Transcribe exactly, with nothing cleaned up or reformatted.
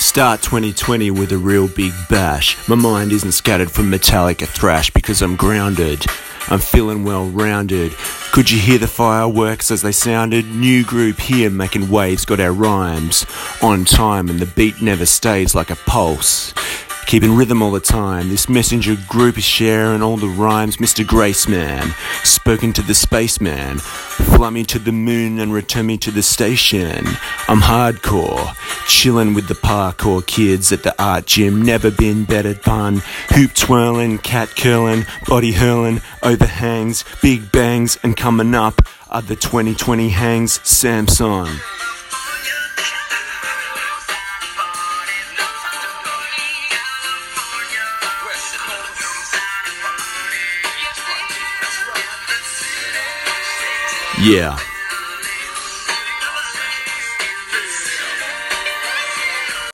Start twenty twenty with a real big bash. My mind isn't scattered from Metallica thrash because I'm grounded. I'm feeling well rounded. Could you hear the fireworks as they sounded? New group here making waves, got our rhymes on time, and the beat never stays like a pulse. Keeping rhythm all the time. This messenger group is sharing all the rhymes. Mister Graceman, spoken to the spaceman. Fly me to the moon and return me to the station. I'm hardcore, chilling with the parkour kids at the art gym. Never been better done. Hoop twirling, cat curling, body hurling, overhangs, big bangs, and coming up are the twenty twenty hangs. Samson. Yeah.